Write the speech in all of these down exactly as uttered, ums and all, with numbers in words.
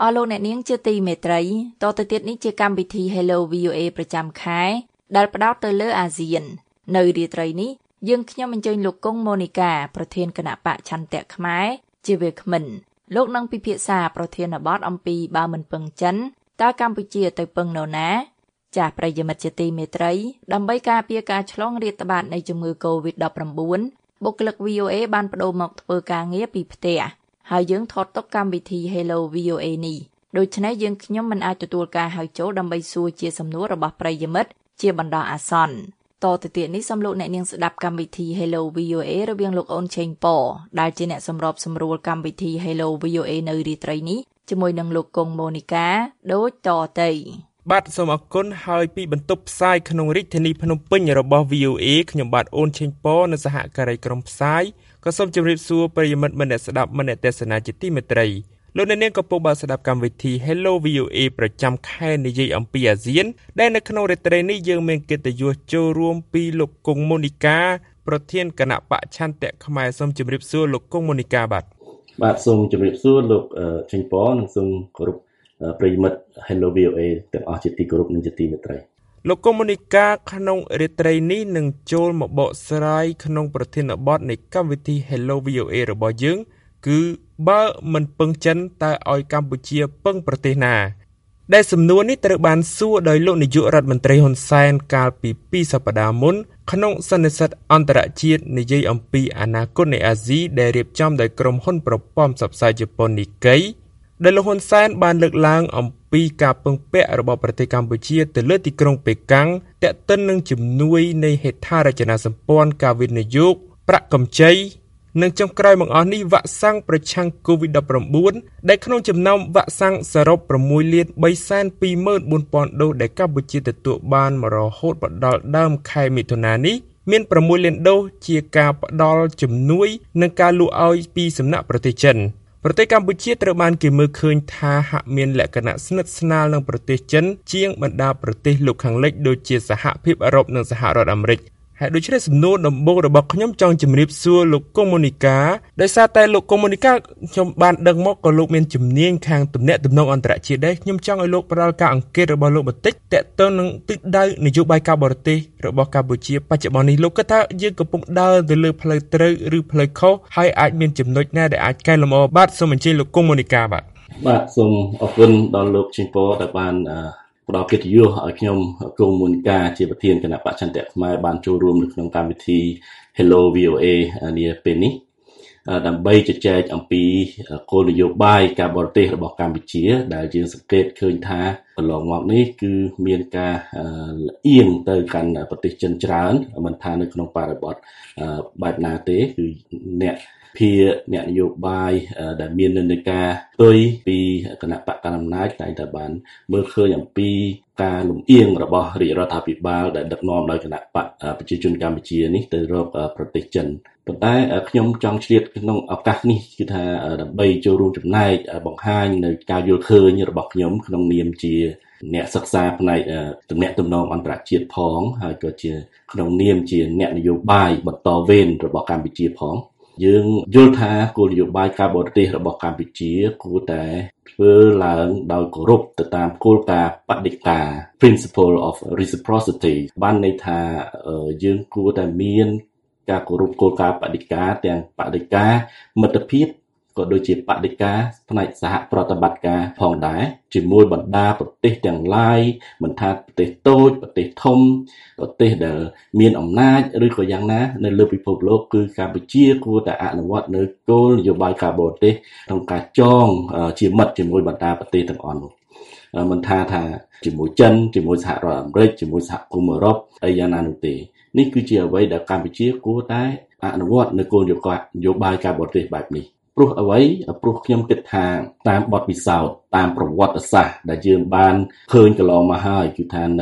អស់លោកអ្នកនាងជាទីមេត្រីតទៅទៀតនេះជាកម្មវិធី Hello វី អូ เอ ប្រចាំខែដែលផ្ដោតទៅលើអាស៊ាននៅរាត្រីនេះយើងខ្ញុំអញ្ជើញលោកកុងម៉ូនីកាប្រធានគណៈបកឆន្ទៈខ្មែរជាវាគ្មិនលោកនឹងពិភាក្សាប្រធានបទអំពីបើមិនពឹងចិនតើកម្ពុជាទៅពឹងនរណាចាស់ប្រិយមិត្តជាទីមេត្រីដើម្បីការពារការឆ្លងរាតត្បាតនៃជំងឺ កូវីដ ដប់ប្រាំបួន បុគ្គលិក វី អូ เอ បានបដូរមកធ្វើការងារពីផ្ទះហើយយើងថតទុកកម្មវិធី Hello វី អូ เอ នេះដូច្នេះយើងខ្ញុំមិនអាចទទួលការហៅចូលដើម្បីសួរជាសំណួររបស់ប្រិយមិត្តជាបណ្ដោះអាសន្នតទៅទៀតនេះសូមលោកអ្នកនាងស្ដាប់កម្មវិធី Hello វី អូ เอ រវាងលោកអូនឆេងប៉ដែលជាអ្នកសម្របសម្រួលកម្មវិធី Hello វី អូ เอ នៅរាត្រីនេះជាមួយនឹងលោកកុងម៉ូនីកាដូចតទៅបាទសូមអរគុណហើយពីបន្ទប់ផ្សាយក្នុងរាជធានីភ្នំពេញរបស់ វី អូ အေ ខ្ញុំបាទអូនឆេងប៉នៅសហការីក្រុមផ្សាយក៏សូមជម្រាបសួរប្រិយមិត្តអ្នកស្ដាប់អ្នកទស្សនាជាទីមេត្រីលោកអ្នកនាងកំពុងបានស្ដាប់កម្មវិធី Hello វី អូ เอ ប្រចាំខែនិយាយអំពីអាស៊ានដែលនៅក្នុងរាត្រីនេះយើងមានកិត្តិយសចូលរួមពីលោកកុងម៉ូនីកាប្រធានគណៈបកឆន្ទៈខ្មែរសូមជម្រាបសួរលោកកុងម៉ូនីកាបាទបាទសូមជម្រាបសួរលោកឆេងប៉និងសូមគោរពប្រិយមិត្ត Hello វី អូ เอ ទាំងអស់ជាទីគោរពនិងជាទីមេត្រីលោកកុងម៉ូនីកាក្នុងរាត្រីនេះនឹងចូលមកបកស្រាយក្នុងប្រធានបទនៃកម្មវិធី Hello វី អូ เอ របស់យើងគឺបើមិនពឹងចិនតើឲ្យកម្ពុជាពឹងប្រទេសណាដែលសំណួរនេះត្រូវបានសួរដោយលោកនាយករដ្ឋមន្ត្រីហ៊ុនសែនកាលពីពីរសប្តាហ៍មុនក្នុងសន្និសីទអន្តរជាតិនិយាយអំពីអនាគតនៃអាស៊ីដែលរៀបចំដោយក្រុមហ៊ុនប្រព័ន្ធផ្សព្វផ្សាយជប៉ុន Nikkei ដែលលោកហ៊ុនសែនបានលើកឡើងអំពីការពឹងពាក់របស់ប្រទេសកម្ពុជាទៅលើទីក្រុងប៉េកាំងទាក់ទិននឹងជំនួយនៃហេដ្ឋារចនាសម្ព័ន្ធការវិនិយោគប្រាក់កម្ចីនិងចុងក្រោយមកអស់នេះវ៉ាក់សាំងប្រឆាំង កូវីដ ដប់ប្រាំបួន ដែលក្នុងចំណោមវ៉ាក់សាំងសរុបប្រាំមួយលានបីសែនពីរម៉ឺនបួនពាន់ដូសដែលកម្ពុជាទទួលបានមករហូតដល់ដើមខែមិថុនានេះមានប្រាំមួយលានដូសជាការផ្ដល់ជំនួយនិងការលក់ឲ្យពីសំណាក់ប្រទេសចិនប្រទេសកម្ពុជាត្រូវបានគេមើលឃើញថាហាក់មានលក្ខណៈស្និទ្ធស្នាលនឹងប្រទេសចិនជាងបណ្ដាប្រទេសលោកខាងលិចដូចជាសហភាពអឺរ៉ុបនិងសហរដ្ឋអាមេរិកហើយដូច្នេះសំណួរដំបូងរបស់ខ្ញុំចង់ជម្រាបសួរលោកកុងម៉ូនីកាដោយសារតែលោកកុងម៉ូនីកាខ្ញុំបានដឹងមកក៏លោកមានជំនាញខាងទំនាក់ទំនងអន្តរជាតិដែរខ្ញុំចង់ឲ្យលោកផ្ដល់ការអង្កេតរបស់លោកបន្តិចទាក់ទងនឹងទិសដៅនយោបាយការបរទេសរបស់កម្ពុជាបច្ចុប្បន្ននេះលោកគិតថាយើងកំពុងដើរទៅលើផ្លូវត្រូវឬផ្លូវខុសហើយអាចមានចំណុចណាដែលអាចកែលម្អបាទសូមអញ្ជើញលោកកុងម៉ូនីកាបាទបាទសូមអរគុណដល់លោកឆេងប៉ដែលបានផ្ដល់កិត្តិយសឲ្យខ្ញុំកុងម៉ូនីកាជាប្រធានគណៈបកឆន្ទៈខ្មែរបានចូលរួមនៅក្នុងកម្មវិធី Hello វី អូ เอ នាពេលនេះដើម្បីជជែកអំពីគោលនយោបាយការបរទេសរបស់កម្ពុជាដែលយើងសង្កេតឃើញថាកន្លងមកនេះគឺមានការលៀងទៅកាន់ប្រទេសចិនច្រើនមិនថានៅក្នុងបរិបទបែបណាទេគឺអ្នកភាអ្នកនយោបាយដែលមាននិន្នាការផ្ទុយពីគណៈបកកណ្ដាលអំណាចតែតែបានមើលឃើញអំពីការលំអៀងរបស់រាជរដ្ឋាភិបាលដែលដឹកនាំដោយគណៈបកប្រជាជនកម្ពុជានេះទៅរកប្រទេសចិនប៉ុន្តែខ្ញុំចង់ឆ្លៀតក្នុងឱកាសនេះគឺថាដើម្បីចូលរួមចំណែកបង្ហាញនៅការយល់ឃើញរបស់ខ្ញុំក្នុងនាមជាអ្នកសិក្សាផ្នែកទំនាក់ទំនងអន្តរជាតិផងហើយក៏ជាក្នុងនាមជាអ្នកនយោបាយបន្តវេនរបស់កម្ពុជាផងយើងយល់ថាគោលនយោបាយការបរទេសរបស់កម្ពុជាគួរតែធ្វើឡើងដោយគោរពទៅតាមគោលការណ៍បដិការ Principle of Reciprocity បានន័យថាយើងគួរតែមានការគោរពគោលការណ៍បដិការទាំងបដិការមិត្តភាពក៏ដូចជាបដិការផ្នែកសហប្រតិបត្តិការផងដែរជាមួយបណ្ដាប្រទេសទាំងឡាយមិនថាប្រទេសតូចប្រទេសធំប្រទេសដែលមានអំណាចឬក៏យ៉ាងណានៅលើពិភពលោកគឺកម្ពុជាគួរតែអនុវត្តនៅគោលនយោបាយការបរទេសក្នុងការចងជាមិត្តជាមួយបណ្ដាប្រទេសទាំងអស់នោះមិនថាថាជាមួយចិនជាមួយសហរដ្ឋអាមេរិកជាមួយសហគមន៍អឺរ៉ុបអីយ៉ាងណានោះទេនេះគឺជាអ្វីដែលកម្ពុជាគួរតែអនុវត្តនៅគោលនយោបាយការបរទេសបែបនេះព្រោះអ្វីព្រោះខ្ញុំគិតថាតាមបទពិសោធន៍តាមប្រវត្តិសាស្ត្រដែលយើងបានឃើញកន្លងមកហើយគឺថានៅ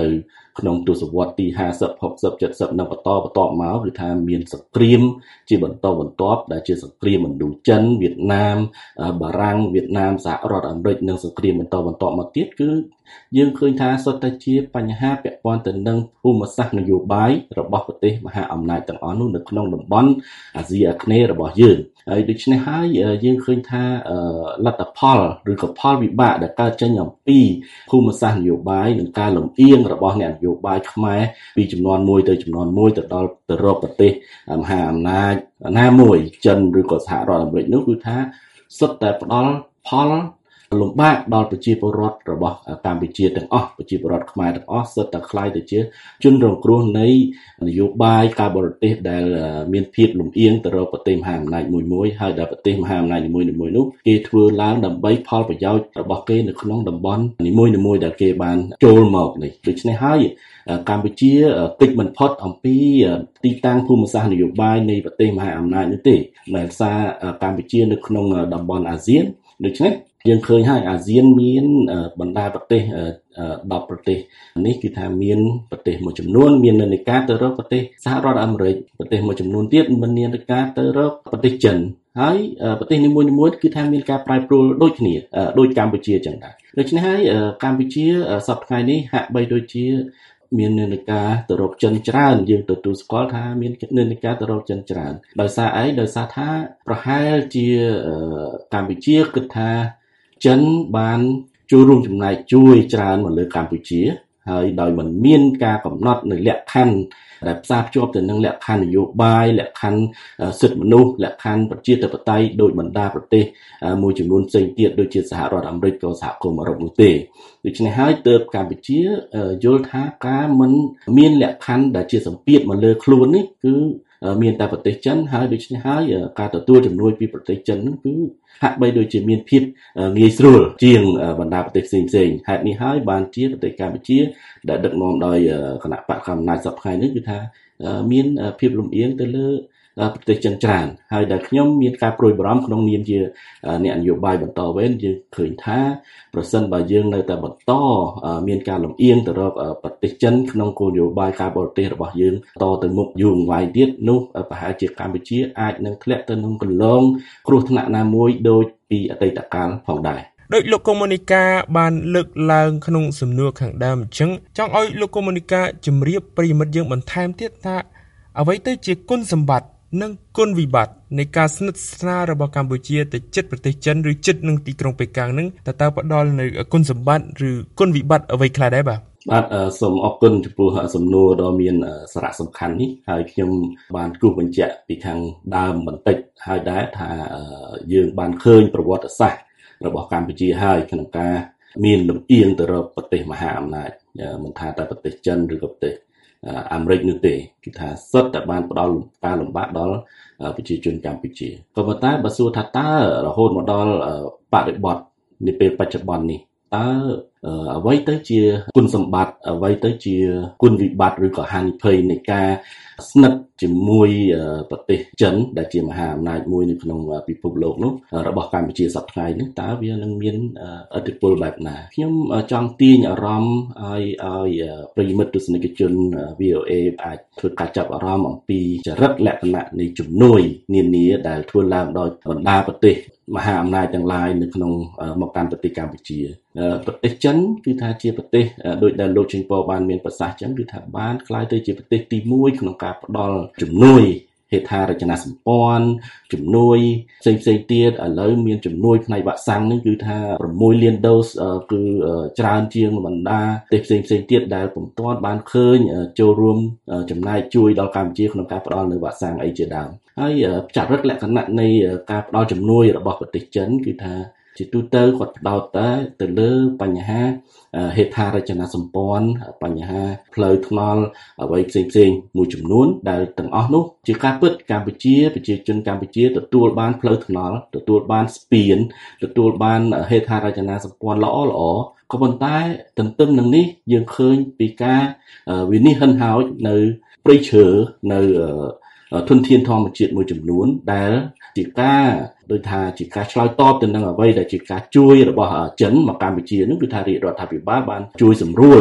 ក្នុងទសវត្សរ៍ទីห้าสิบ หกสิบ เจ็ดสิบនិងបន្តបន្តមកគឺថាមានសង្គ្រាមជាបន្តបន្ទាប់ដែលជាសង្គ្រាមឥណ្ឌូចិនវៀតណាមបារាំងវៀតណាមសហរដ្ឋអាមេរិកនិងសង្គ្រាមបន្តបន្តមកទៀតគឺយើងឃើញថាសុទ្ធតែជាបញ្ហាពាក់ព័ន្ធទៅនឹងភូមិសាស្ត្រនយោបាយរបស់ប្រទេសមហាអំណាចទាំងអស់នោះនៅក្នុងតំបន់អាស៊ីអាគ្នេយ៍របស់យើងហើយដូច្នេះហើយយើងឃើញថាលទ្ធផលឬក៏ផលវិបាកដែលកើតចេញអំពីភូមិសាស្ត្រនយោបាយនិងការលំអៀងរបស់អ្នកនយោបាយខ្មែរពីចំនួនមួយទៅចំនួនមួយទៅដល់ទៅរកប្រទេសមហាអំណាចណាមួយចិនឬក៏សហរដ្ឋអាមេរិកនោះគឺថាសុទ្ធតែផ្ដល់ផលលំបាកដល់ប្រជាពលរដ្ឋរបស់កម្ពុជាទាំងអស់ប្រជាពលរដ្ឋខ្មែរទាំងអស់សុទ្ធតែคล้ายទៅជាជនរងគ្រោះនៃនយោបាយការបរទេសដែលមានភាពលំអៀងទៅរកប្រទេសមហាអំណាចមួយមួយហើយដែលប្រទេសមហាអំណាចនីមួយៗនោះគេធ្វើឡើងដើម្បីផលប្រយោជន៍របស់គេនៅក្នុងតំបន់នីមួយៗដែលគេបានចូលមកនេះដូច្នេះហើយកម្ពុជាគិតមិនផុតអំពីទីតាំងភូមិសាស្ត្រនយោបាយនៃប្រទេសមហាអំណាចនោះទេដែលសារកម្ពុជានៅក្នុងតំបន់អាស៊ានដូច្នេះយើងឃើញហើយអាស៊ានមានបណ្ដាប្រទេសដប់ប្រទេសនេះគឺថាមានប្រទេសមួយចំនួនមាននិន្នាការទៅរកប្រទេសសហរដ្ឋអាមេរិកប្រទេសមួយចំនួនទៀតមាននិន្នាការទៅរកប្រទេសចិនហើយប្រទេសនីមួយៗគឺថាមានការប្រែប្រួលដូចគ្នាដូចកម្ពុជាចឹងដែរដូច្នេះហើយកម្ពុជាសប្តាហ៍ថ្ងៃនេះហាក់បីដូចជាមាននិន្នាការទៅរកចិនច្រើនយើងទទួលស្គាល់ថាមាននិន្នាការទៅរកចិនច្រើនដោយសារអីដោយសារថាប្រហែលជាកម្ពុជាគិតថាចិនបានចូលរួមចំណែកជួយច្រើនមកលើកម្ពុជាហើយដោយមិនមានការកំណត់នៅលក្ខខណ្ឌដែលផ្សារភ្ជាប់ទៅនឹងលក្ខខណ្ឌនយោបាយលក្ខខណ្ឌសិទ្ធិមនុស្សលក្ខខណ្ឌប្រជាធិបតេយ្យដោយបណ្ដាប្រទេសមួយចំនួនផ្សេងទៀតដូចជាសហរដ្ឋអាមេរិកក៏សហគមន៍អឺរ៉ុបនោះទេដូច្នេះហើយទើបកម្ពុជាយល់ថាការមិនមានលក្ខខណ្ឌដែលជាសម្ពាធមកលើខ្លួននេះគឺមានតែប្រទេសចិនហើយដូច្នេះហើយការទទួលជំនួយពីប្រទេសចិននោះគឺហាក់បីដូចជាមានភាពងាយស្រួលជាងបណ្ដាប្រទេសផ្សេងៗហេតុនេះហើយបានជាប្រទេសកម្ពុជាដែលដឹកនាំដោយគណៈបកកណ្ដាលអំណាចសពថ្ងៃនេះគឺថាមានភាពលំអៀងទៅលើប្រទេសចិនច្រើនហើយដែលខ្ញុំមានការព្រួយបារម្ភក្នុងនាមជាអ្នកនយោបាយបន្តវេនយើងឃើញថាប្រសិនបើយើងនៅតែបន្តមានការលំអៀងទៅរកប្រទេសចិនក្នុងគោលនយោបាយការបរទេសរបស់យើងតទៅមុខយូរអង្វែងទៀតនោះប្រហែលជាកម្ពុជាអាចនឹងធ្លាក់ទៅក្នុងកន្លងគ្រោះថ្នាក់ណាមួយដូចពីអតីតកាលផងដែរដោយលោកកុម្មុយនីកាបានលើកឡើងក្នុងសំណួរខាងដើមអញ្ចឹងចង់ឲ្យលោកកុម្មុយនីកាជម្រាបប្រិយមិត្តយើងបន្ថែមទៀតថាអ្វីទៅជាគុណសម្បត្តិនិងគុណវិបត្តិនៃការស្និទ្ធស្នាលរបស់កម្ពុជាទៅជិតប្រទេសចិនឬជិតនឹងទីក្រុងប៉េកាំងនឹងតើតើផ្ដល់នៅគុណសម្បត្តិឬគុណវិបត្តិអ្វីខ្លះដែរបាទបាទសូមអរគុណចំពោះសំណួរដ៏មានសារៈសំខាន់នេះហើយខ្ញុំបានគូសបញ្ជាក់ពីខាងដើមបន្តិចហើយដែរថាយើងបានឃើញប្រវត្តិសាស្ត្ររបស់កម្ពុជាហើយក្នុងការមានលំអៀងទៅរកប្រទេសមហាអំណាចមិនថាតែប្រទេសចិនឬក៏ប្រទេសអាមេរិកនោះទេគឺថាសុទ្ធតែបានផ្ដល់ការលំបាកដល់ប្រជាជនកម្ពុជាក៏ប៉ុន្តែបើសួរថាតើរហូតមកដល់បរិបទនាពេលបច្ចុប្បន្ននេះតើអ្វីទៅជាគុណសម្បត្តិអ្វីទៅជាគុណវិបត្តិឬក៏ហានិភ័យនៃការស្និទ្ធជាមួយប្រទេសចិនដែលជាមហាអំណាចមួយនៅក្នុងពិភពលោកនោះរបស់កម្ពុជាសប្តាហ៍នេះតើវានឹងមានឥទ្ធិពលបែបណាខ្ញុំចង់ទាញអារម្មណ៍ឲ្យឲ្យប្រិយមិត្តទស្សនិកជន វី អូ អេ អាចធ្វើការចាប់អារម្មណ៍អំពីចរិតលក្ខណៈនៃជំនួយនានាដែលធ្វើឡើងដោយបណ្ដាប្រទេសមហាអំណាចទាំងឡាយនៅក្នុងមកកាន់ប្រទេសកម្ពុជាប្រទេសចិនគឺថាជាប្រទេសដោយដែលលោកជិញប៉បានមានប្រសាសន៍ចឹងគឺថាបានក្លាយទៅជាប្រទេសទីមួយក្នុងការផ្ដល់ជំនួយហេដ្ឋារចនាសម្ព័ន្ធជំនួយផ្សេងផ្សេងទៀតឥឡូវមានជំនួយផ្នែកវ៉ាក់សាំងនេះគឺថា6លានដូសគឺច្រើនជាងបណ្ដាប្រទេសផ្សេងផ្សេងទៀតដែលពុំទាន់បានឃើញចូលរួមចំណែកជួយដល់កម្ពុជាក្នុងការផ្ដល់នៅវ៉ាក់សាំងអីជាដើមហើយចរិតលក្ខណៈនៃការផ្ដល់ជំនួយរបស់ប្រទេសចិនគឺថាជាទូទៅគាត់ផ្ដោតតែទៅលើបញ្ហាហេដ្ឋារចនាសម្ព័ន្ធបញ្ហាផ្លូវថ្នល់អ្វីផ្សេងផ្សេងមួយចំនួនដែលទាំងអស់នោះជាការពិតកម្ពុជាប្រជាជនកម្ពុជាទទួលបានផ្លូវថ្នល់ទទួលបានស្ពានទទួលបានហេដ្ឋារចនាសម្ព័ន្ធល្អល្អក៏ប៉ុន្តែទន្ទឹមនឹងនេះយើងឃើញពីការវិនិច្ឆ័យហិនហោចនៅព្រៃឈើនៅធនធានធម្មជាតិមួយចំនួនដែលជាការដោយថាជាការឆ្លើយតបទៅនឹងអ្វីដែលជាការជួយរបស់ចិនមកកម្ពុជានោះគឺថារាជរដ្ឋាភិបាលបានជួយសម្រួល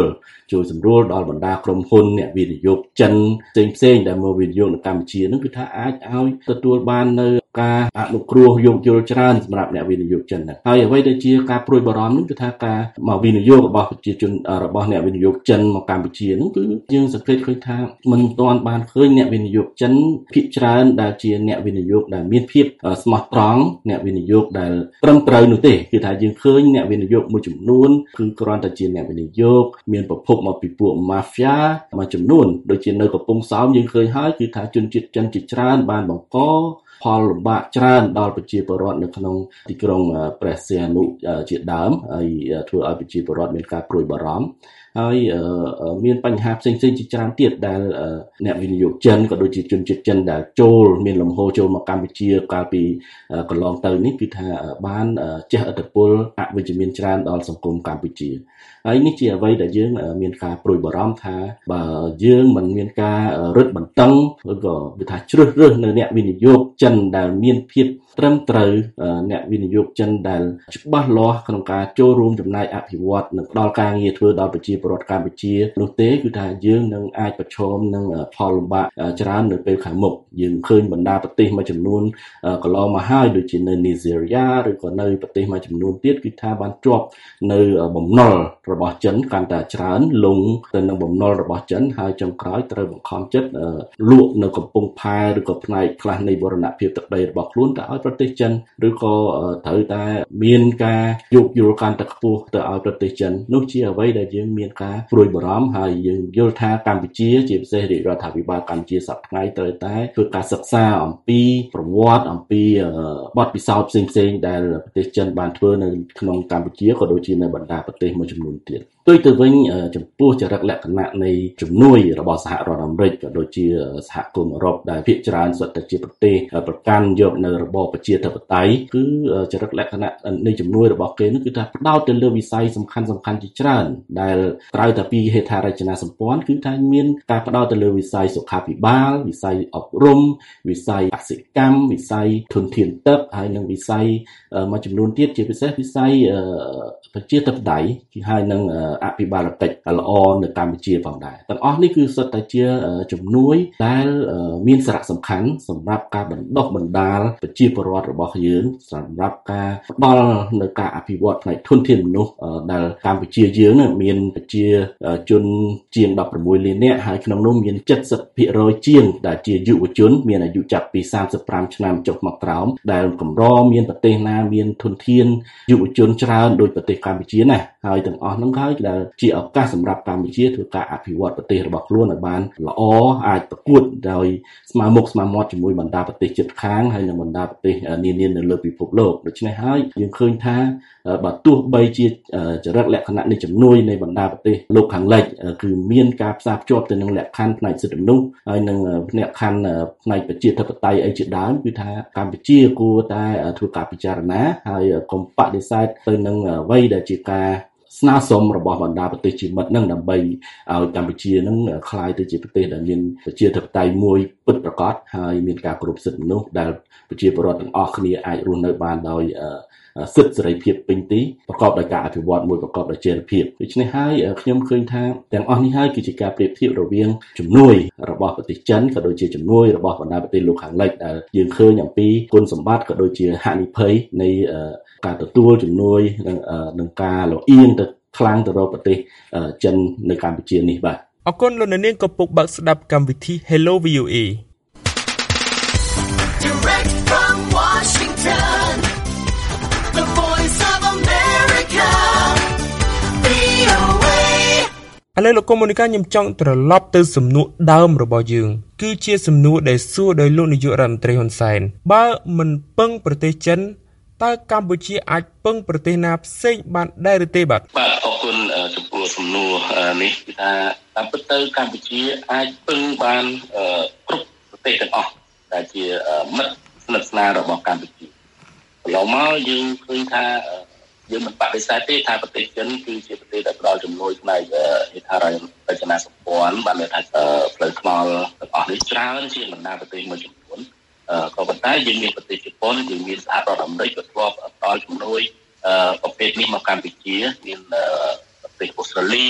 ជួយសម្រួលដល់បណ្ដាក្រុមហ៊ុនអ្នកវិនិយោគចិនផ្សេងៗដែលមកវិនិយោគនៅកម្ពុជាហ្នឹងគឺថាអាចឲ្យទទួលបាននៅការអនុគ្រោះយោគយល់ច្រើនសម្រាប់អ្នកវិនិយោគចិនហ្នឹងហើយអ្វីដែលជាការព្រួយបារម្ភហ្នឹងគឺថាការមកវិនិយោគរបស់ប្រជាជនរបស់អ្នកវិនិយោគចិនមកកម្ពុជាហ្នឹងគឺយើងសង្កេតឃើញថាមិនទាន់បានឃើញអ្នកវិនិយោគចិនភាគច្រើនដែលជាអ្នកវិនិយោគដែលមានភាពស្មោះត្រង់អ្នកវិនិយោគដែលត្រឹមត្រូវនោះទេគឺថាយើងឃើញអ្នកវិនិយោគមួយចំនួនគឺគ្រាន់តែជាអ្នកវិនិយោគមានប្រភពមកពីពួក Mafia មួយចំនួនដូចជានៅកំពង់សោមយើងឃើញហើយគឺថាជនជាតិចិនជាច្រើនបានបង្កផលលំបាកច្រើនដល់ប្រជាពលរដ្ឋនៅក្នុងទីក្រុងព្រះសីហនុជាដើមហើយធ្វើឲ្យប្រជាពលរដ្ឋមានការព្រួយបារម្ភហើយមានបញ្ហាផ្សេងៗជាច្រើនទៀតដែលអ្នកវិនិយោគចិនក៏ដូចជាជនជាតិចិនដែលចូលមានលំហូរចូលមកកម្ពុជាកាលពីកន្លងទៅនេះគឺថាបានជះឥទ្ធិពលអវិជ្ជមានច្រើនដល់សង្គមកម្ពុជាហើយនេះជាអ្វីដែលយើងមានការព្រួយបារម្ភថាបើយើងមិនមានការរឹតបន្តឹងឬក៏គឺថាជ្រើសរើសនៅអ្នកវិនិយោគចិនដែលមានភាពត្រឹមត្រូវអ្នកវិនិយោគចិនដែលច្បាស់លាស់ក្នុងការចូលរួមចំណែកអភិវឌ្ឍនិងផ្ដល់ការងារធ្វើដល់ប្រជាពលរដ្ឋកម្ពុជានោះទេគឺថាយើងនឹងអាចប្រឈមនឹងផលលំបាកច្រើននៅពេលខាងមុខយើងឃើញបណ្ដាប្រទេសមួយចំនួនកន្លងមកហើយដូចជានៅនីហ្សេរីយ៉ាឬក៏នៅប្រទេសមួយចំនួនទៀតគឺថាបានជាប់នៅបំណុលរបស់ចិនកាន់តែច្រើនលងទៅនឹងបំណុលរបស់ចិនហើយចុងក្រោយត្រូវបង្ខំចិត្តលក់នៅកំពង់ផែឬក៏ផ្នែកខ្លះនៃបូរណភាពទឹកដីរបស់ខ្លួនទៅឲ្យប្រទេសចិនឬក៏ត្រូវតែមានការយោគយល់កាន់តែខ្ពស់ទៅឲ្យប្រទេសចិននោះជាអ្វីដែលយើងមានការព្រួយបារម្ភហើយយើងយល់ថាកម្ពុជាជាពិសេសរាជរដ្ឋាភិបាលកម្ពុជាសប្តាហ៍ថ្ងៃត្រូវតែធ្វើការសិក្សាអំពីប្រវត្តិអំពីបទពិសោធន៍ផ្សេងៗដែលប្រទេសចិនបានធ្វើនៅក្នុងកម្ពុជាក៏ដូចជានៅបណ្ដាប្រទេសមួយចំនួនទៀតផ្ទុយទៅវិញចំពោះចរិតលក្ខណៈនៃជំនួយរបស់សហរដ្ឋអាមេរិកក៏ដូចជាសហគមន៍អឺរ៉ុបដែលភាគច្រើនសុទ្ធតែជាប្រទេសប្រកាន់យកនៅរបបប្រជាធិបតេយ្យគឺចរិតលក្ខណៈនៃជំនួយរបស់គេនោះគឺថាផ្ដោតទៅលើវិស័យសំខាន់សំខាន់ជាច្រើនដែលក្រៅតែពីហេដ្ឋារចនាសម្ព័ន្ធគឺថាមានការផ្ដោតទៅលើវិស័យសុខាភិបាលវិស័យអប់រំវិស័យកសិកម្មវិស័យធនធានទឹកហើយនិងវិស័យមួយចំនួនទៀតជាពិសេសវិស័យប្រជាធិបតេយ្យគឺហើយនឹងអភិបាលកិច្ចល្អនៅកម្ពុជាផងដែរទាំងអស់នេះគឺសុទ្ធតែជាជំនួយដែលមានសារៈសំខាន់សម្រាប់ការបណ្ដុះបណ្ដាលប្រជាពលរដ្ឋរបស់យើងសម្រាប់ការផ្ដល់នៅការអភិវឌ្ឍផ្នែកធនធានមនុស្សដែលកម្ពុជាយើងមានប្រជាជនជាងដប់ប្រាំមួយលាននាក់ហើយក្នុងនោះមាន เจ็ดสิบភាគរយ ជាងដែលជាយុវជនមានអាយុចាប់ពីសាមសិបប្រាំឆ្នាំចុះមកក្រោមដែលកម្រមានប្រទេសណាមានធនធានយុវជនច្រើនដូចប្រទេសកម្ពុជាណាហើយទាំងអស់ហ្នឹងហើយដែលជាឱកាសសម្រាប់កម្ពុជាធ្វើការអភិវឌ្ឍប្រទេសរបស់ខ្លួនឲ្យបានល្អអាចប្រកួតដោយស្មើមុខស្មើមាត់ជាមួយបណ្ដាប្រទេសជិតខាងហើយនិងបណ្ដាប្រទេសនានានៅលើពិភពលោកដូច្នេះហើយយើងឃើញថាបើទោះបីជាចរិតលក្ខណៈនៃជំនួយនៃបណ្ដាប្រទេសលោកខាងលិចគឺមានការផ្សារភ្ជាប់ទៅនឹងលក្ខខណ្ឌផ្នែកសិទ្ធិមនុស្សហើយនិងលក្ខខណ្ឌផ្នែកប្រជាធិបតេយ្យអីជាដើមគឺថាកម្ពុជាគួរតែធ្វើការពិចារណាហើយកុំបដិសេធទៅនឹងអ្វីដែលជាការស្នើសុំរបស់បណ្ដាប្រទេសជាមិត្តនឹងដើម្បីឲ្យកម្ពុជានឹងក្លាយទៅជាប្រទេសដែលមានប្រជាធិបតេយ្យមួយពិតប្រាកដហើយមានការគោរពសិទ្ធិមនុស្សដែលប្រជាពលរដ្ឋទាំងអស់គ្នាអាចរស់នៅបានដោយសិទ្ធិសេរីភាពពេញទីប្រកបដោយការអភិវឌ្ឍមួយប្រកបដោយចីរភាពដូច្នេះហើយខ្ញុំឃើញថាទាំងអស់នេះហើយគឺជាការប្រៀបធៀបរវាងជំនួយរបស់ប្រទេសចិនក៏ដូចជាជំនួយរបស់បណ្ដាប្រទេសលោកខាងលិចដែលយើងឃើញអំពីគុណសម្បត្តិក៏ដូចជាហានិភ័យនៃការទទួលជំនួយនិងការលអៀងទៅខ្លាំងទៅរកប្រទេសចិននៅកម្ពុជានេះបាទអរគុណលោកនាងកំពុងបើកស្ដាប់កម្មវិធី Hello វី អូ เอ Direct from Washington The Voice of America វី អូ เอឥឡូវលោកកុំមុនកាខ្ញុំចង់ត្រឡប់ទៅសំណួរដើមរបស់យើងគឺជាសំណួរដែលសួរដោយលោកនាយករដ្ឋមន្ត្រីហ៊ុនសែនបើមិនពឹងប្រទេសចិនតើកម្ពុជាអាចពឹងប្រទេសណាផ្សេងបានដែរឬទេបាទបាទអរគុណចំពោះសំណួរនេះគឺថាតាមពិតទៅកម្ពុជាអាចពឹងបានគ្រប់ប្រទេសទាំងអស់ដែលជាមិត្តស្និទ្ធស្នាលរបស់កម្ពុជាកន្លងមកយើងឃើញថាយើងមិនបដិសេធទេថាប្រទេសចិនគឺជាប្រទេសដែលផ្ដល់ជំនួយផ្នែកហេដ្ឋារចនាសម្ព័ន្ធបានន័យថាផ្លូវថ្នល់ទាំងអស់នេះច្រើនជាងបណ្ដាប្រទេសមួយចំនួនក៏ប៉ុន្តែយើងមានប្រទេសជប៉ុនយើងមានសហរដ្ឋអាមេរិកក៏ធ្លាប់ផ្ដល់ជំនួយប្រភេទនេះមកកម្ពុជាមានប្រទេសអូស្ត្រាលី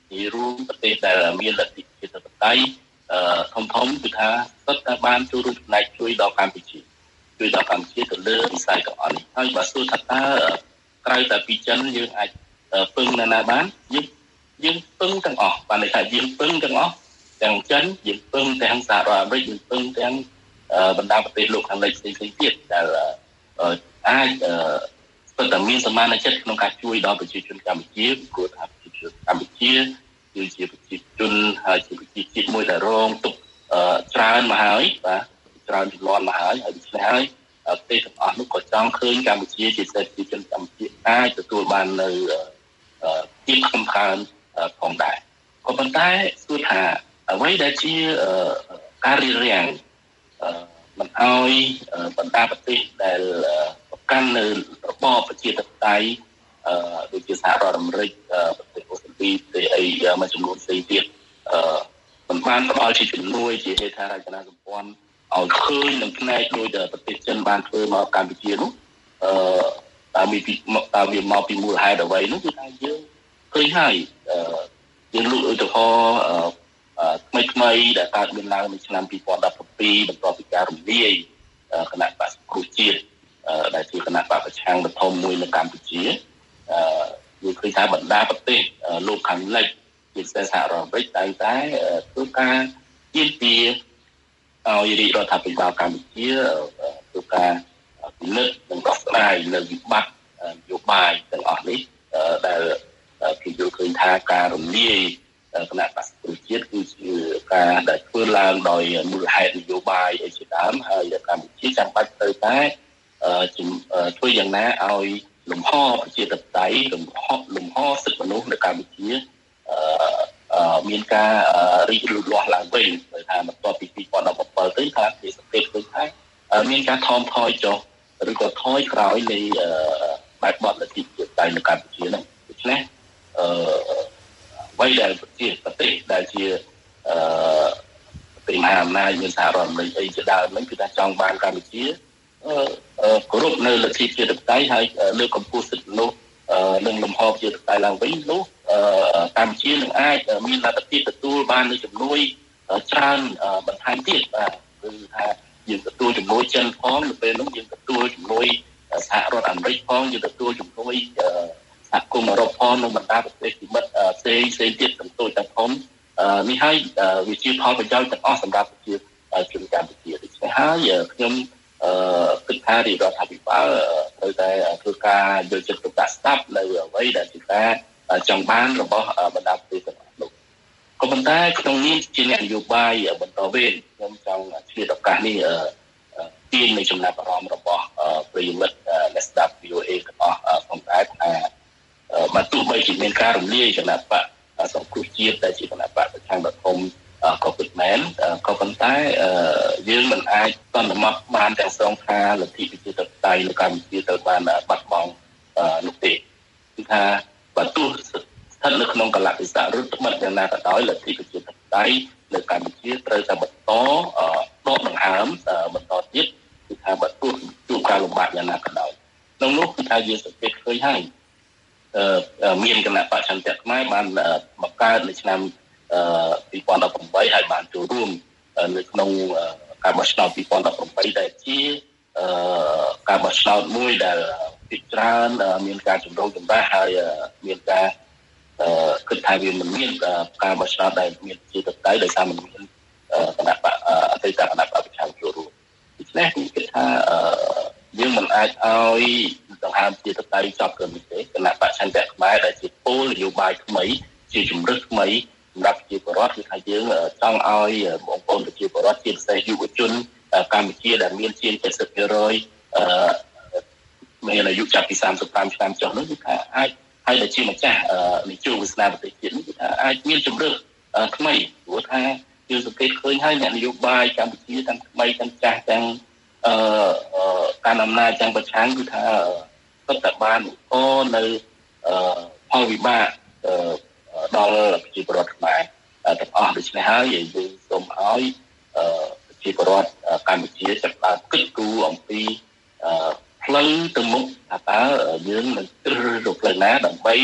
និយាយរួមប្រទេសដែលមានលទ្ធិប្រជាធិបតេយ្យធំធំគឺថាសុទ្ធតែបានចូលរួមចំណែកជួយដល់កម្ពុជាជួយដល់កម្ពុជាទៅលើវិស័យទាំងអស់នេះហើយបើសួរថាតើក្រៅតែពីចិនយើងអាចពឹងណាណាបានយើងយើងពឹងទាំងអស់បានន័យថាយើងពឹងទាំងអស់ទាំងចិនយើងពឹងទាំងសហរដ្ឋអាមេរិកយើងពឹងទាំងបណ្ដាប្រទេសលោកខាងលិចផ្សេងៗទៀតដែលអាចស្ទើរតែមានសមានចិត្តក្នុងការជួយដល់ប្រជាជនកម្ពុជាព្រោះថាប្រជាជនកម្ពុជាគឺជាប្រជាជនហើយជាប្រជាជាតិមួយដែលរងទុក្ខច្រើនមកហើយបាទច្រើនជំនាន់មកហើយហើយដូច្នេះហើយប្រទេសទាំងអស់នោះក៏ចង់ឃើញកម្ពុជាជាប្រជាជនកម្ពុជាអាចទទួលបាននៅភាពខំខានផងដែរក៏ប៉ុន្តែសួរថាអ្វីដែលជាការរៀបរៀងមិនអោយបណ្ដាប្រទេសដែលប្រកាន់នៅរបបប្រជាធិបតេយ្យដូចជាសហរដ្ឋអាមេរិកប្រទេសអូស្ត្រាលីប្រទេសអីមួយចំនួនផ្សេងទៀតមិនបានផ្ដល់ជាជំនួយជាហេដ្ឋារចនាសម្ព័ន្ធឲ្យឃើញនឹងផ្នែកដោយប្រទេសចិនបានធ្វើមកកម្ពុជានោះអឺតើមានពីតើវាមកពីមូលហេតុអ្វីនោះគឺថាយើងឃើញហើយយើងលោកឧទាហរណ៍ថ្មីថ្មីដែលកើតមានឡើងនៅឆ្នាំពីរពាន់ដប់ប្រាំពីរបន្ទាប់ពីការរំលាយគណៈបក្សសង្គ្រោះជាតិដែលជាគណៈបកប្រឆាំងដ៏ធំមួយនៅកម្ពុជាយើងឃើញថាបណ្ដាប្រទេសលោកខាងលិចជាពិសេសសហរដ្ឋអាមេរិកតែងតែធ្វើការទាមទារឲ្យរាជរដ្ឋាភិបាលកម្ពុជាធ្វើការពិនិត្យនិងដោះស្រាយនៅវិបត្តិនយោបាយទាំងអស់នេះដែលគេយល់ឃើញថាការរំលាយគណៈបក្សសង្គ្រោះជាតិគឺជាការដែលធ្វើឡើងដោយមូលហេតុនយោបាយអីជាដើមហើយកម្ពុជាចាំបាច់ត្រូវតែធ្វើយ៉ាងណាឲ្យលំហប្រជាធិបតេយ្យលំហលំហសិទ្ធិមនុស្សនៅកម្ពុជាមានការរីកលូតលាស់ឡើងវិញដោយថាបន្ទាប់ពីពីរពាន់ដប់ប្រាំពីរទៅថាគេសង្កេតឃើញថាមានការថមថយចុះឬក៏ថយក្រោយនៃបែបបទលទ្ធិប្រជាធិបតេយ្យនៅកម្ពុជាហ្នឹងដូច្នេះអឺអ្វីដែលជាប្រទេសដែលជាអឺប្រទេសមហាអំណាចមានសហរដ្ឋអាមេរិកអីជាដើមហ្នឹងគឺថាចង់បានកម្ពុជាអឺគោរពនៅលទ្ធិប្រជាធិបតេយ្យហើយលើកកម្ពស់សិទ្ធិមនុស្សនិងលំហប្រជាធិបតេយ្យឡើងវិញនោះកម្ពុជានឹងអាចមានលទ្ធភាពទទួលបាននូវជំនួយច្រើនបន្ថែមទៀតបាទគឺថាយើងទទួលជំនួយចិនផងនៅពេលនោះយើងទទួលជំនួយសហរដ្ឋអាមេរិកផងយើងទទួលជំនួយសហគមន៍អឺរ៉ុបផងនិងបណ្ដាប្រទេសមិត្តផ្សេងផ្សេងទៀតទាំងតូចទាំងធំនេះហើយវាជាផលប្រយោជន៍ទាំងអស់សម្រាប់ប្រជាជនកម្ពុជាដូច្នេះហើយខ្ញុំអឺគិតថារាជរដ្ឋាភិបាលត្រូវតែធ្វើការយកចិត្តទុកដាក់ស្ដាប់នៅអ្វីដែលជាការចង់បានរបស់បណ្ដាប្រទេសទាំងអស់នោះក៏ប៉ុន្តែក្នុងនាមជាអ្នកនយោបាយបន្តវេនខ្ញុំចង់ឆ្លៀតឱកាសនេះទាញនៅចំណាប់អារម្មណ៍របស់ប្រិយមិត្តអ្នកស្ដាប់ វី អូ អេ ទាំងអស់ផងដែរថាបើទោះបីជាមានការរំលាយគណៈបកសង្គ្រោះជាតិដែលជាគណៈបកប្រឆាំងដ៏ធំក៏ពិតមែនក៏ប៉ុន្តែយើងមិនអាចសន្មត់បានទាំងស្រុងថាលទ្ធិប្រជាធិបតេយ្យនៅកម្ពុជាត្រូវបានបាត់បង់នោះទេគឺថាបើទោះស្ថិតនៅក្នុងកលៈទេសៈរដ្ឋបတ်យ៉ាងណាក៏ដោយលទ្ធិប្រជាធិបតេយ្យនៅកម្ពុជាត្រូវតែបន្តដកដង្ហើមបន្តទៀតគឺថាបើទោះជួបការលំបាកយ៉ាងណាក៏ដោយក្នុងនោះគឺថាយើងសង្កេតឃើញហើយមានគណៈបច្ឆន្ទៈខ្មែរបានបង្កើតនៅឆ្នាំពីរពាន់ដប់ប្រាំបីហើយបានចូលរួមនៅក្នុងការបោះឆ្នោតពីរពាន់ដប់ប្រាំបីដែលជាការបោះឆ្នោតមួយដែលពីច្រើនមានការជំរុញចម្រាស់ហើយមានការគិតថាវាមិនមានការបោះឆ្នោតដែលមានជាតន្ត្រីដោយសារមិនមានគណៈបកអតីតគណៈបកប្រឆាំងចូលរួមដូច្នេះខ្ញុំគិតថាយើងមិនអាចឲ្យដង្ហើមជាតន្ត្រីចប់ត្រឹមនេះទេគណៈបច្ឆន្ទៈខ្មែរដែលជាគោលនយោបាយថ្មីជាជំរឹះថ្មីសម្រាប់ប្រជាពលរដ្ឋគឺថាយើងចង់ឲ្យបងប្អូនប្រជាពលរដ្ឋជាពិសេសយុវជនកម្ពុជាដែលមានជាង เจ็ดสิบភាគរយ អឺមានអាយុចាប់ពីសាមសិបប្រាំឆ្នាំចុះនោះគឺថាអាចហើយដែលជាម្ចាស់នយោបាយវាសនាប្រទេសជាតិនេះគឺថាអាចមានជំរឿនថ្មីព្រោះថាយើងសង្កេតឃើញហើយអ្នកនយោបាយកម្ពុជាទាំងថ្មីទាំងចាស់ទាំងអឺការអំណាចទាំងប្រឆាំងគឺថាគាត់តែបានអនៅផលវិបាកដល់ប្រជាពលរដ្ឋខ្មែរទាំងអស់ដូច្នេះហើយយើងសូមឲ្យប្រជាពលរដ្ឋកម្ពុជាចាប់ផ្ដើមគិតគូរអំពីផ្លូវទៅមុខថាតើយើងនឹងជ្រើសរើសផ្លូវណាដើម្បី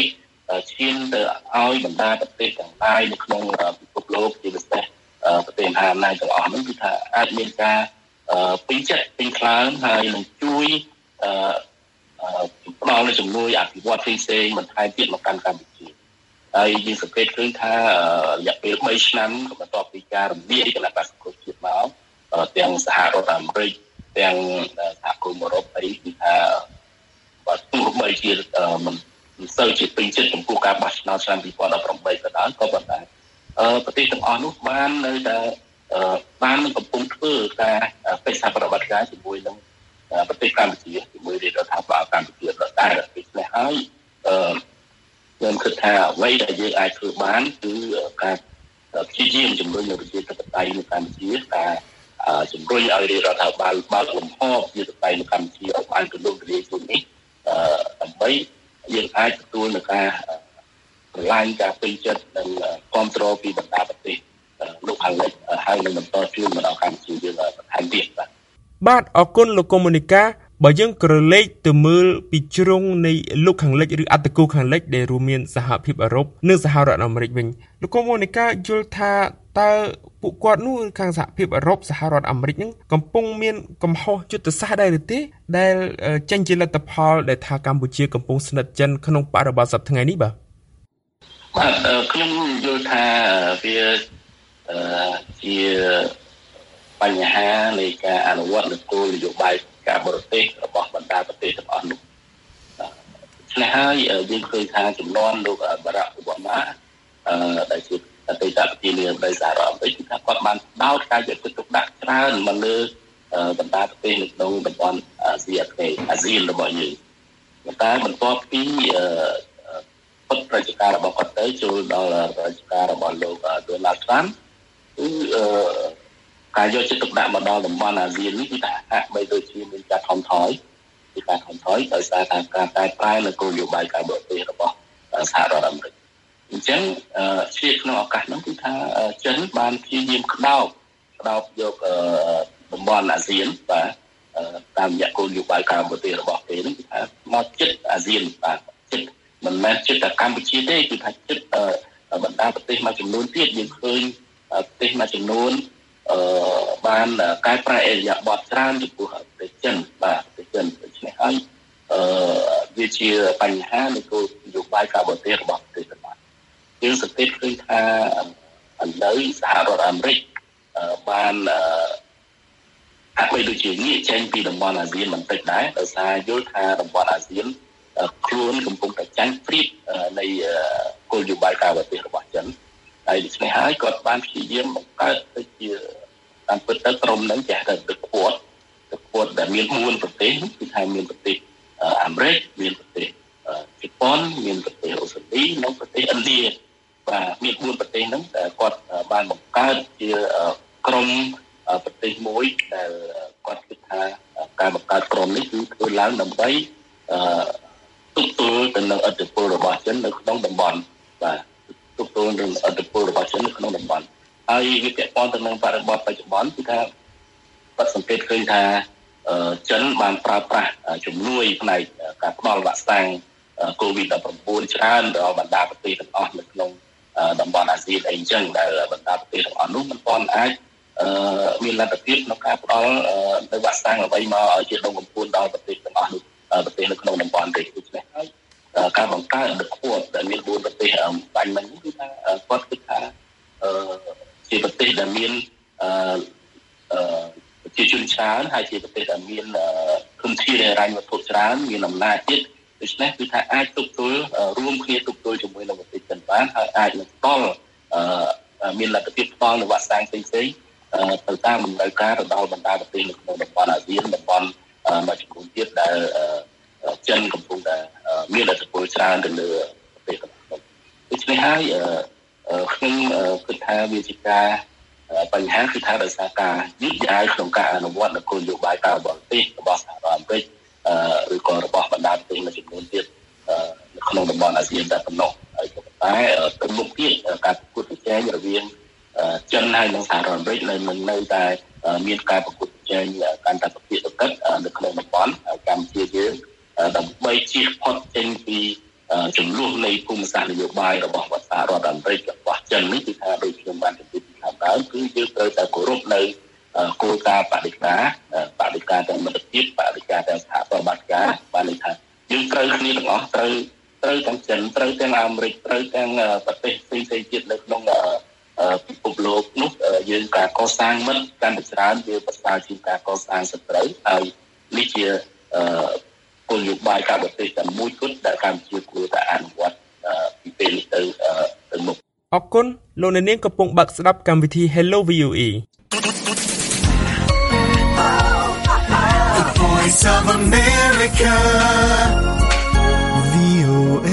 ឈានទៅឲ្យបណ្ដាប្រទេសទាំងឡាយនៅក្នុងពិភពលោកជាពិសេសប្រទេសមហាអំណាចទាំងអស់ហ្នឹងគឺថាអាចមានការពេញចិត្តពេញខ្លាំងហើយនឹងជួយផ្ដល់នូវជំនួយអភិវឌ្ឍផ្សេងៗបន្ថែមទៀតមកកាន់កម្ពុជាហើយយើងសង្កេតឃើញថារយៈពេលបីឆ្នាំបន្ទាប់ពីការរំលាយគណៈបក្សសង្គ្រោះជាតិមកទាំងសហរដ្ឋអាមេរិកទាំងសហគមន៍អឺរ៉ុបអីគឺថាបើទោះបីជាមិនសូវជាពេញចិត្តចំពោះការបោះឆ្នោតឆ្នាំពីរពាន់ដប់ប្រាំបីក៏ដោយក៏ប៉ុន្តែប្រទេសទាំងអស់នោះបាននៅតែបានកំពុងធ្វើការបេក្ខប្រតិបត្តិការជាមួយនឹងប្រទេសកម្ពុជាជាមួយរាជរដ្ឋាភិបាលកម្ពុជាដដែលដូច្នេះហើយខ្ញុំគិតថាអ្វីដែលយើងអាចធ្វើបានគឺការព្យាយាមជំរុញនៅប្រជាធិបតេយ្យនៅកម្ពុជាការជំរុញឲ្យរាជរដ្ឋាភិបាលបើកលំហប្រជាធិបតេយ្យនៅកម្ពុជាឲ្យបានទូលំទូលាយជាងនេះដើម្បីយើងអាចទទួលនឹងការប្រឡាញ់ការពេញចិត្តនិងគ្រប់គ្រងពីបណ្ដាប្រទេសលោកខាងលិចហើយនឹងបន្តជួយមកដល់កម្ពុជាយើងបន្ថែមទៀតបាទបាទអរគុណលោកកុម្មុយនីកាបើយើងក្រឡេកទៅមើលពីជ្រុងនៃលោកខាងលិចឬអត្តគូខាងលិចដែលរួមមានសហភាពអឺរ៉ុបនិងសហរដ្ឋអាមេរិកវិញលោកកុម្មុយនីកាយល់ថាតើពួកគាត់នោះខាងសហភាពអឺរ៉ុបសហរដ្ឋអាមេរិកហ្នឹងកំពុងមានកំហុសយុទ្ធសាស្ត្រដែរឬទេដែលចេញជាលទ្ធផលដែលថាកម្ពុជាកំពុងស្និទ្ធចិនក្នុងបរិបទសប្តាហ៍ថ្ងៃនេះបាទបាទខ្ញុំយល់ថាវាជាបញ្ហានៃការអនុវត្តនូវគោលនយោបាយការបរទេសរបស់បណ្ដាប្រទេសទាំងអស់នោះឆ្នេះហើយយើងឃើញថាចំនួនលោកបារ៉ាក់អូបាម៉ាដែលជាអតីតប្រធានាធិបតីសហរដ្ឋអាមេរិកគឺថាគាត់បានដោតការយកចិត្តទុកដាក់ច្រើនមកលើបណ្ដាប្រទេសនៅក្នុងតំបន់អាស៊ីអាគ្នេយ៍អាស៊ានរបស់យើងតែបន្ទាប់ពីពុតប្រជាការរបស់គាត់ទៅចូលដល់ប្រជាការរបស់លោកដូណាល់ត្រាំគឺការយកចិត្តទុកដាក់មកដល់តំបន់អាស៊ាននេះគឺថាហាក់បីដូចជាមានការថមថយពីការថមថយដោយសារតែការកែប្រែនៅគោលនយោបាយការបរទេសរបស់សហរដ្ឋអាមេរិកអញ្ចឹងជាក្នុងឱកាសនោះគឺថាចិនបានព្យាយាមក្តោបក្តោបយកតំបន់អាស៊ានបាទតាមរយៈគោលនយោបាយការបរទេសរបស់គេនេះគឺថាមកចិត្តអាស៊ានបាទចិត្តមិនមែនចិត្តតែកម្ពុជាទេគឺថាចិត្តបណ្ដាប្រទេសមួយចំនួនទៀតយើងឃើញប្រទេសមួយចំនួនអឺបានកែប្រែអរិយាប័ត្រច្រើនចំពោះប្រទេសចិនបាទប្រទេសចិនដូច្នេះហើយអឺវាជាបញ្ហានៃគោលនយោបាយការបរទេសរបស់ប្រទេសទាំងអស់យើងសង្កេតឃើញថាឥឡូវសហរដ្ឋអាមេរិកបានហាក់បីដូចជាងាកចេញពីតំបន់អាស៊ានបន្តិចដែរដោយសារយល់ថាតំបន់អាស៊ានខ្លួនកំពុងតែចាញ់ព្រៀបនៃគោលនយោបាយការបរទេសរបស់ចិនហើយដូច្នេះហើយគាត់បានព្យាយាមបង្កើតទៅជាតាមពិតទៅក្រុមហ្នឹងចេះតែទឹកពួតទឹកពួតដែលមានបួនប្រទេសគឺថាមានប្រទេសអាមេរិកមានប្រទេសជប៉ុនមានប្រទេសអូស្ត្រាលីនិងប្រទេសឥណ្ឌាបាទមានបួនប្រទេសហ្នឹងដែលគាត់បានបង្កើតជាក្រុមប្រទេសមួយដែលគាត់គិតថាការបង្កើតក្រុមនេះគឺធ្វើឡើងដើម្បីទប់ទល់ទៅនឹងឥទ្ធិពលរបស់ចិននៅក្នុងតំបន់បាទទប់ទល់នឹងឥទ្ធិពលរបស់ចិននៅក្នុងតំបន់ហើយវាពាក់ព័ន្ធទៅនឹងបរិបទបច្ចុប្បន្នគឺថាគាត់សង្កេតឃើញថាចិនបានប្រើប្រាស់ជំនួយផ្នែកការផ្ដល់វ៉ាក់សាំង កូវីដ ដប់ប្រាំបួន ច្រើនដល់បណ្ដាប្រទេសទាំងអស់នៅក្នុងតំបន់អាស៊ានអីអញ្ចឹងដែលបណ្ដាប្រទេសទាំងអស់នោះមិនទាន់អាចមានលទ្ធភាពក្នុងការផ្ដល់នៅវ៉ាក់សាំងអ្វីមកឲ្យជាដងកំពូលដល់ប្រទេសទាំងអស់នោះប្រទេសនៅក្នុងតំបន់ទេដូច្នេះហើយការបង្កើតដឹកខួបដែលមានបួនប្រទេសបាញ់មិញគឺថាគាត់គិតថាជាប្រទេសដែលមានប្រជាជនច្រើនហើយជាប្រទេសដែលមានធនធានហិរញ្ញវត្ថុច្រើនមានអំណាចទៀតដូច្នេះគឺថាអាចទប់ទល់រួមគ្នាទប់ទល់ជាមួយនឹងប្រទេសចិនបានហើយអាចនឹងផ្ដល់មានលទ្ធភាពផ្ដល់នៅវ៉ាក់សាំងផ្សេងៗទៅតាមតម្រូវការទៅដល់បណ្ដាប្រទេសនៅក្នុងតំបន់អាស៊ានតំបន់មួយចំនួនទៀតដែលចិនកំពុងតែមានឥទ្ធិពលច្រើនទៅលើប្រទេសទាំងនោះដូច្នេះហើយខ្ញុំគិតថាវាជាការបញ្ហាគឺថាដោយសារការយឺតយ៉ាវក្នុងការអនុវត្តនូវគោលនយោបាយការបរទេសរបស់សហរដ្ឋអាមេរិកឬក៏របស់បណ្ដាប្រទេសមួយចំនួនទៀតនៅក្នុងតំបន់អាស៊ានតែប៉ុណ្ណោះហើយក៏តែទៅមុខទៀតការប្រកួតប្រជែងរវាងចិនហើយនិងសហរដ្ឋអាមេរិកនៅនៅតែមានការប្រកួតប្រជែងកាន់តែប្រកបប្រកិតនៅក្នុងតំបន់កម្ពុជាយើងដើម្បីជៀសផុតចេញពីចំនួននៃភូមិសាស្ត្រនយោបាយរបស់សហរដ្ឋអាមេរិករបស់ចិននេះគឺថាដូចខ្ញុំបានជម្រាបពីខាងដើមគឺយើងត្រូវតែគោរពនៅគោលការណ៍បដិការបដិការទាំងមិត្តភាពបដិការទាំងសហប្រតិបត្តិការបានន័យថាយើងត្រូវគ្នាទាំងអស់ត្រូវត្រូវទាំងចិនត្រូវទាំងអាមេរិកត្រូវទាំងប្រទេសផ្សេងៗទៀតនៅក្នុងពិភពលោកនោះយើងការកសាងមិត្តកាន់តែច្រើនវាប្រសើរជាងការកសាងសត្រូវហើយនេះជាគោលនយោបាយការបរទេសតែមួយគត់ដែលកម្ពុជាគួរតែអនុវត្តពីពេលនេះទៅទៅមុខអរគុណលោកអ្នកនាងកំពុងបើកស្ដាប់កម្មវិធី Hello វី អូ เอ Voice of America វី អូ เอ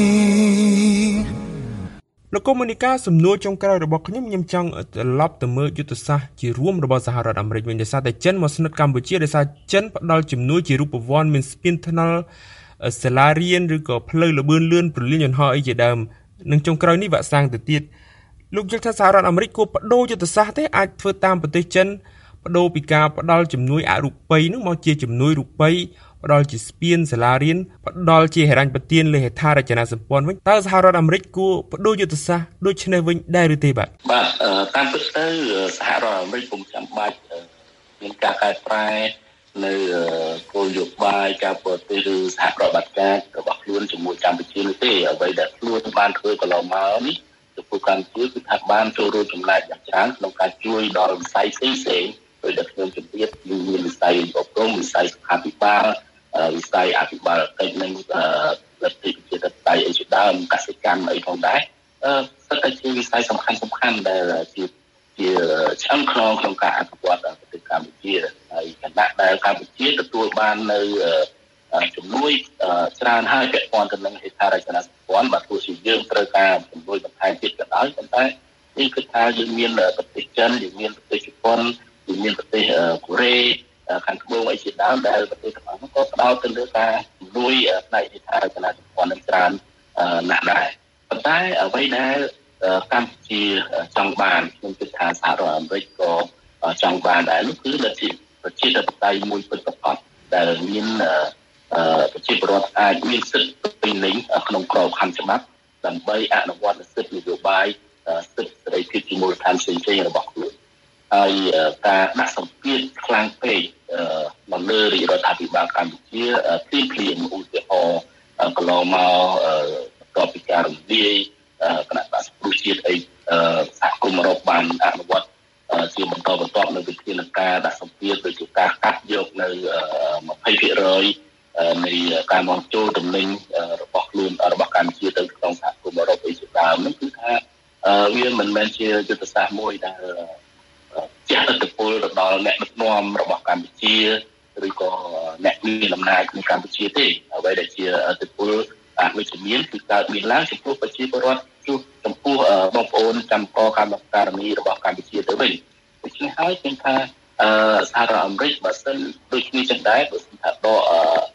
លោកកុម្មុយនីកាសំណួរចុងក្រោយរបស់ខ្ញុំខ្ញុំចង់ត្រឡប់ទៅមើលយុទ្ធសាស្ត្រជារួមរបស់សហរដ្ឋអាមេរិកវិញដោយសារតែចិនមកស្និទ្ធកម្ពុជាដោយសារចិនផ្ដល់ជំនួយជារូបវ័ន្តមានស្ពានថ្នល់សាលារៀនឬក៏ផ្លូវលបឿនលឿនប្រលានយន្តហោះអីជាដើមនឹងចុងក្រោយនេះវាក់សាំងទៅទៀតលោកយល់ថាសហរដ្ឋអាមេរិកគួរបដូរយុទ្ធសាស្ត្រទេអាចធ្វើតាមប្រទេសចិនបដូរពីការផ្ដល់ជំនួយអរូបីនោះមកជាជំនួយរូបីផ្ដល់ជាស្ពានសាលារៀនផ្ដល់ជាហិរញ្ញប្បទានលើហេដ្ឋារចនាសម្ព័ន្ធវិញតើសហរដ្ឋអាមេរិកគួរបដូរយុទ្ធសាស្ត្រដូចនេះវិញដែរឬទេបាទបាទតាមពិតទៅសហរដ្ឋអាមេរិកពុំចាំបាច់មានការកែប្រែនៅគោលនយោបាយការបរទេសឬសហប្រតិបត្តិការរបស់ខ្លួនជាមួយកម្ពុជានោះទេអ្វីដែលខ្លួនបានធ្វើកន្លងមកនេះចំពោះកម្ពុជាគឺថាបានចូលរួមចំណែកយ៉ាងច្រើនក្នុងការជួយដល់វិស័យផ្សេងៗដោយដែលខ្ញុំជម្រាបមានវិស័យអប់រំវិស័យសុខាភិបាលវិស័យអភិបាលកិច្ចនិងលទ្ធិប្រជាធិបតេយ្យអីជាដើមកសិកម្មអីផងដែរអឺស្ថិតជាវិស័យសំខាន់សំខាន់ដែលជាជាឆ្អឹងខ្នងក្នុងការអភិវឌ្ឍប្រទេសកម្ពុជាហើយគណៈដែលកម្ពុជាទទួលបាននៅជំនួយច្រើនហើយពាក់ព័ន្ធទៅនឹងហេដ្ឋារចនាសម្ព័ន្ធបាទទោះជាយើងត្រូវការជំនួយបន្ថែមទៀតក៏ដោយប៉ុន្តែនេះគឺថាយើងមានប្រទេសចិនយើងមានប្រទេសជប៉ុនយើងមានប្រទេសកូរ៉េខាងត្បូងអីជាដើមដែលប្រទេសទាំងអស់នោះក៏ផ្ដោតទៅលើការជំនួយផ្នែកហេដ្ឋារចនាសម្ព័ន្ធនឹងច្រើនណាស់ដែរប៉ុន្តែអ្វីដែលកម្ពុជាចង់បានខ្ញុំគិតថាសហរដ្ឋអាមេរិកក៏ចង់បានដែរនោះគឺលទ្ធិប្រជាធិបតេយ្យមួយពិតប្រាកដដែលមានប្រជាពលរដ្ឋអាចមានសិទ្ធិពេញលេញក្នុងក្របខ័ណ្ឌច្បាប់ដើម្បីអនុវត្តសិទ្ធិនយោបាយសិទ្ធិសេរីភាពជាមូលដ្ឋានផ្សេងៗរបស់ខ្លួនហើយការដាក់សម្ពាធខ្លាំងពេកមកលើរាជរដ្ឋាភិបាលកម្ពុជាព្រៀងព្រៀងឧទាហរណ៍កន្លងមកបន្ទាប់ពីការរំលាយគណៈបក្សប្រជាជាតិអីសហគមន៍អឺរ៉ុបបានអនុវត្តជាបន្តបន្ទាប់នៅវិធានការដាក់សម្ពាធដូចជាការកាត់យកនៅยี่สิบเปอร์เซ็นต์នៃការនាំចូលទំនិញរបស់ខ្លួនរបស់កម្ពុជាទៅក្នុងសហគមន៍អឺរ៉ុបអីជាដើមនោះគឺថាវាមិនមែនជាយុទ្ធសាស្ត្រមួយដែលជះឥទ្ធិពលទៅដល់អ្នកដឹកនាំរបស់កម្ពុជាឬក៏អ្នកមានអំណាចក្នុងកម្ពុជាទេអ្វីដែលជាឥទ្ធិពលអវិជ្ជមានគឺកើតមានឡើងចំពោះប្រជាពលរដ្ឋចំពោះបងប្អូនកម្មករកម្មការនីរបស់កម្ពុជាទៅវិញដូច្នេះហើយខ្ញុំថាសហរដ្ឋអាមេរិកបើសិនដូចគ្នាចឹងដែរបើសិនថាដក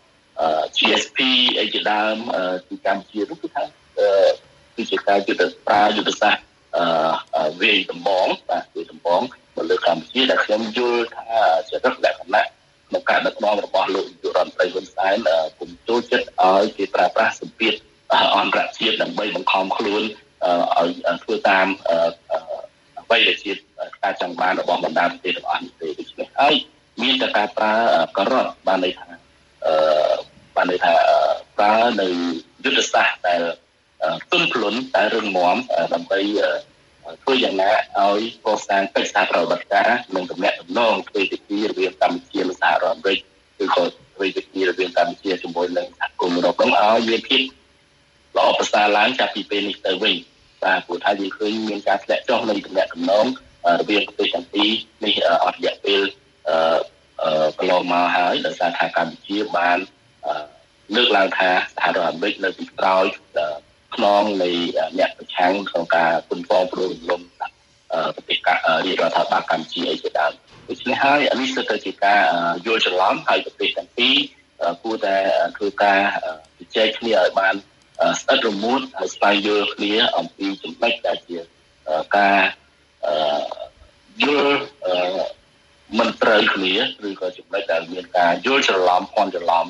G S P អីជាដើមពីកម្ពុជានោះគឺថាគឺជាការយុទ្ធប្រាយុទ្ធសាស្ត្រវាយដំបងបាទវាយដំបងមកលើកម្ពុជាដែលខ្ញុំយល់ថាចរិតលក្ខណៈក្នុងការដឹកនាំរបស់លោកនាយករដ្ឋមន្ត្រីហ៊ុនសែនពុំចូលចិត្តឲ្យគេប្រើប្រាស់សម្ពាធអន្តរជាតិដើម្បីបង្ខំខ្លួនឲ្យធ្វើតាមអ្វីដែលជាការចង់បានរបស់បណ្ដាប្រទេសទាំងអស់នេះទេដូច្នេះហើយមានតែការប្រើការ៉ុតបានន័យថាអឺបានន័យថាប្រើនៅយុទ្ធសាស្ត្រដែលទន់ភ្លន់តែរឹងមាំដើម្បីធ្វើយ៉ាងណាឲ្យកសាងកិច្ចសហប្រតិបត្តិការនិងទំនាក់ទំនងទ្វេភាគីរវាងកម្ពុជានិងសហរដ្ឋអាមេរិកឬក៏ទ្វេភាគីរវាងកម្ពុជាជាមួយនឹងសហគមន៍អឺរ៉ុបនោះឲ្យមានភាពល្អប្រសើរឡើងចាប់ពីពេលនេះទៅវិញបាទព្រោះថាយើងឃើញមានការធ្លាក់ចុះនៃទំនាក់ទំនងរវាងប្រទេសទាំងពីរនេះអត់រយៈពេលកន្លងមកហើយដោយសារថាកម្ពុជាបានលើកឡើងថាសហរដ្ឋអាមេរិកនៅពីក្រោយខ្នងនៃអ្នកប្រឆាំងក្នុងការពន្ធបងព្រោះរំលំប្រទេសរាជរដ្ឋាភិបាលកម្ពុជាអីជាដើមដូច្នេះហើយនេះគឺទៅជាការយល់ច្រឡំហើយប្រទេសទាំងពីរគួរតែធ្វើការជជែកគ្នាឲ្យបានស្អិតរមួតហើយស្វែងយល់គ្នាអំពីចំណុចដែលជាការយល់មិនត្រូវគ្នាឬក៏ចំណុចដែលមានការយល់ច្រឡំភ័ន្តច្រឡំ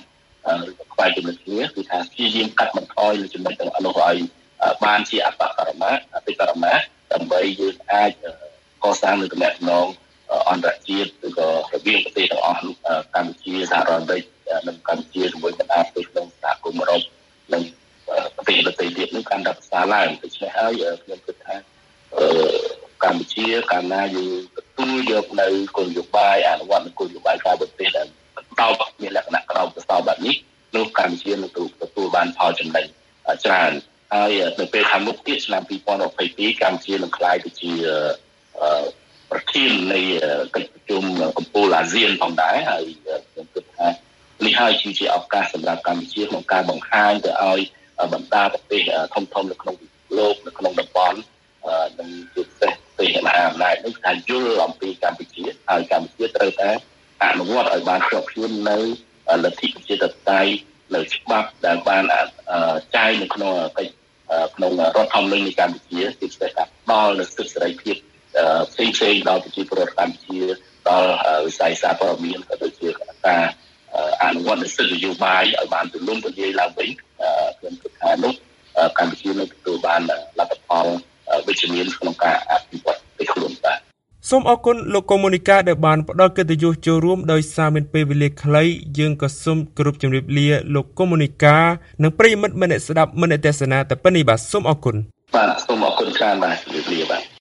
ខ្វែងចំណុចគ្នាគឺថាព្យាយាមកាត់បន្ថយចំណុចទាំងអស់នោះឲ្យបានជាអបបរមាអតិបរមាដើម្បីយើងអាចកសាងនូវទំនាក់ទំនងអន្តរជាតិឬក៏រវាងប្រទេសទាំងអស់កម្ពុជាសហរដ្ឋអាមេរិកនិងកម្ពុជាជាមួយបណ្ដាប្រទេសក្នុងសហគមន៍អឺរ៉ុបនិងប្រទេសដទៃទៀតនោះកាន់តែប្រសើរឡើងដូច្នេះហើយខ្ញុំគិតថាកម្ពុជាកាលណាយើងទទួលយកនៅគោលនយោបាយអនុវត្តគោលនយោបាយការបរទេសដែលដោតមានលក្ខណៈក្រោមប្រសើរបែបនេះនោះកម្ពុជានឹងទទួលបានផលចំណេញច្រើនហើយនៅពេលខាងមុខទៀតឆ្នាំពីរពាន់ยี่สิบสองកម្ពុជានឹងក្លាយទៅជាប្រធាននៃកិច្ចប្រជុំកំពូលអាស៊ានផងដែរហើយខ្ញុំគិតថានេះហើយជាឱកាសសម្រាប់កម្ពុជាក្នុងការបង្ហាញទៅឲ្យបណ្ដាប្រទេសធំៗនៅក្នុងលោកនៅក្នុងតំបន់និងជាពិសេសប្រទេសមហាអំណាចនេះថាយល់អំពីកម្ពុជាហើយកម្ពុជាត្រូវតែអនុវត្តឲ្យបានគ្រប់គ្រាន់នៅលទ្ធិប្រជាធិបតេយ្យនៅច្បាប់ដែលបានចែងនៅក្នុងកិច្ចក្នុងរដ្ឋធម្មនុញ្ញនៃកម្ពុជាជាពិសេសការផ្ដល់នូវសិទ្ធិសេរីភាពផ្សេងផ្សេងដល់ប្រជាពលរដ្ឋកម្ពុជាដល់វិស័យសារព័ត៌មានក៏ដូចជាការអនុវត្តនូវសិទ្ធិនយោបាយឲ្យបានទូលំទូលាយឡើងវិញខ្ញុំគិតថានោះកម្ពុជានឹងទទួលបានលទ្ធផលវិជ្ជមានក្នុងការអភិវឌ្ឍពីខ្លួនបាទសូមអរគុណលោកកុម្មុយនីកាដែលបានផ្ដល់កិត្តិយសចូលរួមដោយសារមានពេលវេលាខ្លីយើងក៏សូមគោរពជម្រាបលាលោកកុម្មុយនីកានិងប្រិយមិត្តមនៈស្ដាប់មនៈទេសនាតែប៉ុណ្្នេះបាទសូមអរគុណបាទសូមអរគុណច្រើនបាទជម្រាបលាបាទ